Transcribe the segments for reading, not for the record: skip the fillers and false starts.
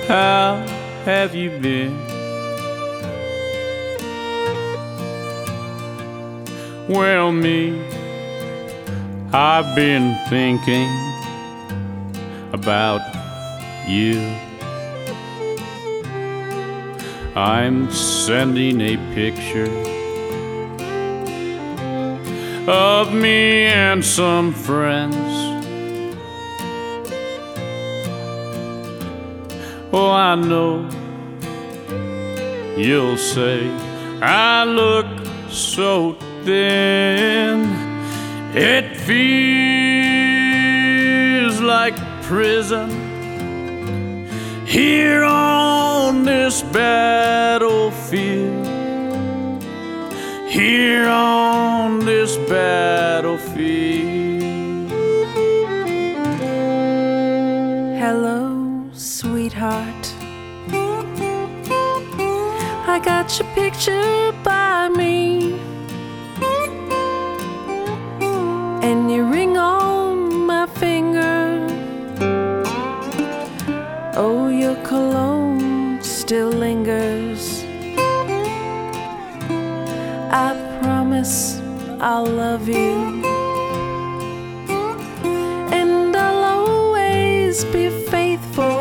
how have you been? Well, me, I've been thinking about you. I'm sending a picture of me and some friends. Oh, I know you'll say I look so thin. It feels like prison here on this battlefield. Here on this battlefield. Hello, sweetheart. I got your picture by me, and your ring on my finger. Oh, your cologne still lingers. I promise I'll love you, and I'll always be faithful.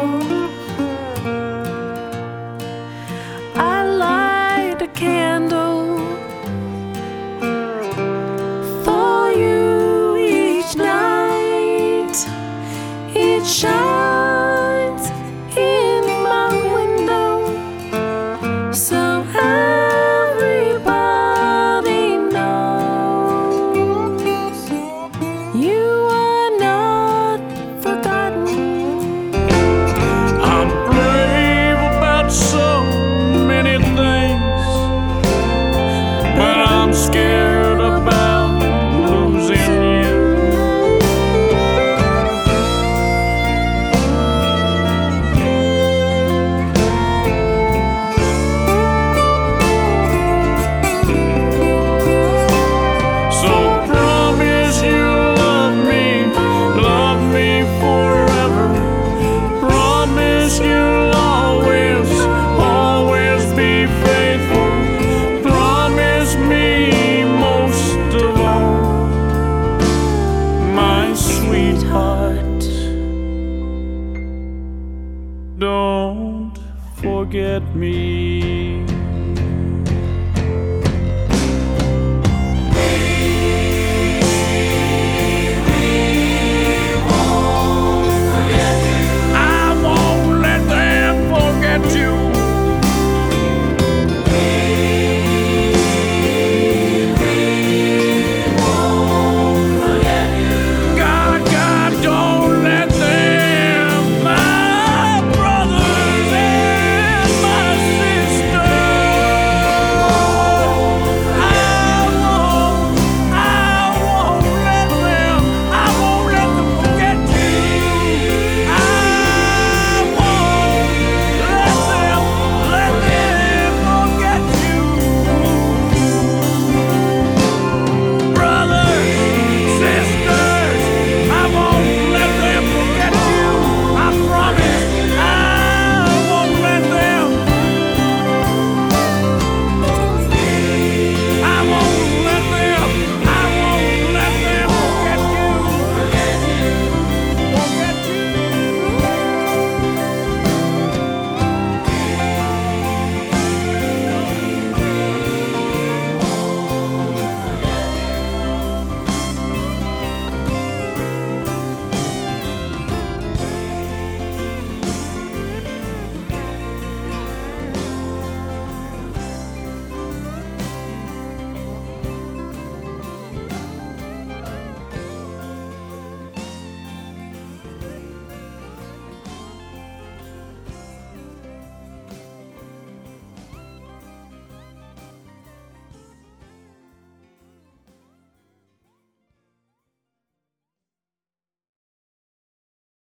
I light a candle for you each night. It shines in my window, so everybody knows you are not forgotten. I'm brave about so many things, but I'm scared about losing you. So promise you'll love me forever. Promise you'll always, always be faithful. Promise me most of all, my sweetheart, don't forget me.